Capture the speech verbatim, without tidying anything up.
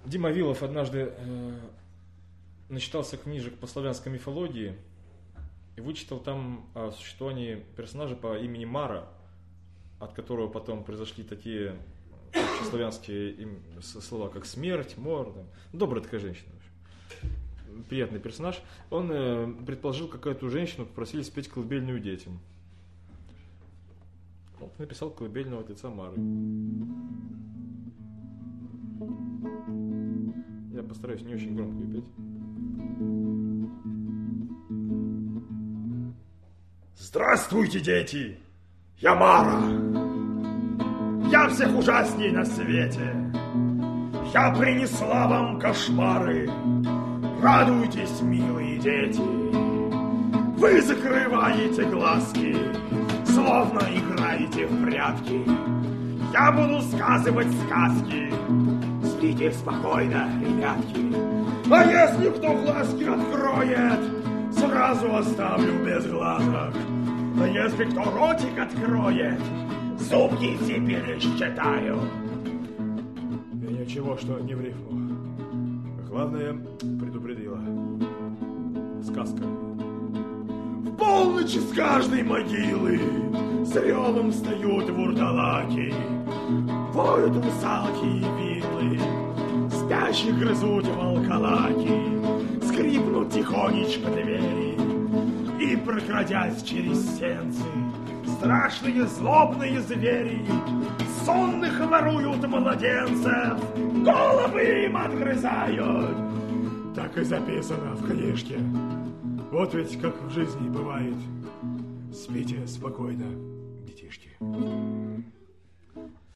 Дима Вилов однажды э, начитался книжек по славянской мифологии и вычитал там о существовании персонажа по имени Мара, от которого потом произошли такие славянские им, слова, как смерть, мор. Там. Добрая такая женщина. Приятный персонаж. Он э, предположил, как эту женщину попросили спеть колыбельную детям. Он написал колыбельного от лица Мары. Я постараюсь не очень громко ее петь. Здравствуйте, дети! Я Мара! Я всех ужасней на свете! Я принесла вам кошмары! Радуйтесь, милые дети! Вы закрываете глазки, словно играете в прятки. Я буду сказывать сказки. Спите спокойно, ребятки. А если кто глазки откроет, сразу оставлю без глазок. А если кто ротик откроет, зубки все пересчитаю. И ничего, что не в рифму. Главное, предупредила. Сказка. В полночь с каждой могилы с ревом встают вурдалаки. Воют русалки и вилы, спящих грызут волколаки. Скрипнут тихонечко двери, и, прокрадясь через сенцы, страшные злобные звери сонных воруют младенцев, головы им отгрызают. Так и записано в книжке. Вот ведь как в жизни бывает. Спите спокойно, детишки.